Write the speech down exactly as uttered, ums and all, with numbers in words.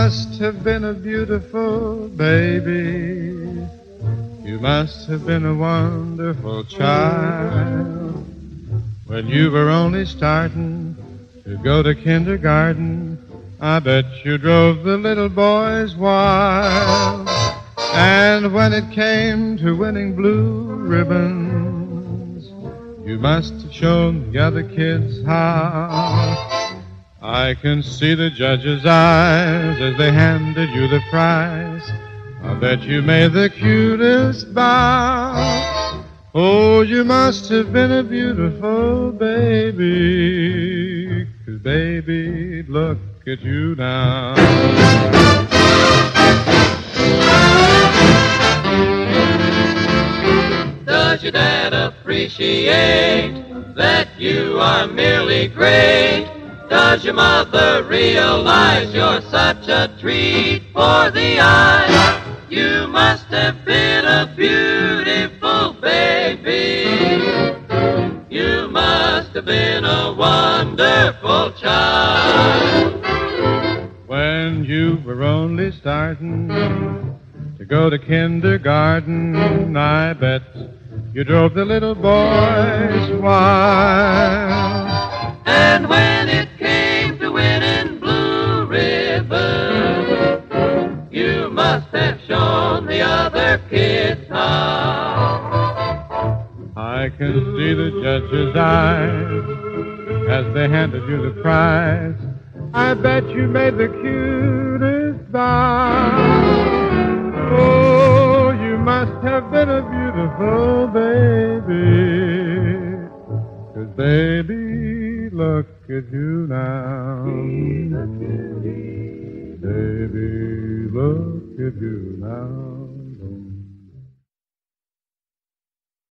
must have been a beautiful baby. You must have been a wonderful child. When you were only starting to go to kindergarten, I bet you drove the little boys wild. And when it came to winning blue ribbons, you must have shown the other kids how. I can see the judge's eyes as they handed you the prize. I bet you made the cutest bow. Oh, you must have been a beautiful baby. 'Cause baby, look at you now. Does your dad appreciate that you are merely great? Does your mother realize you're such a treat for the eye? You must have been a beautiful baby. You must have been a wonderful child. When you were only starting to go to kindergarten, I bet you drove the little boys wild. And when it came to winning blue ribbons, you must have shown the other kids how. I can see the judge's eyes as they handed you the prize. I bet you made the cutest bow. Oh, you must have been a beautiful baby. 'Cause baby, look at you now. Baby, look at you now.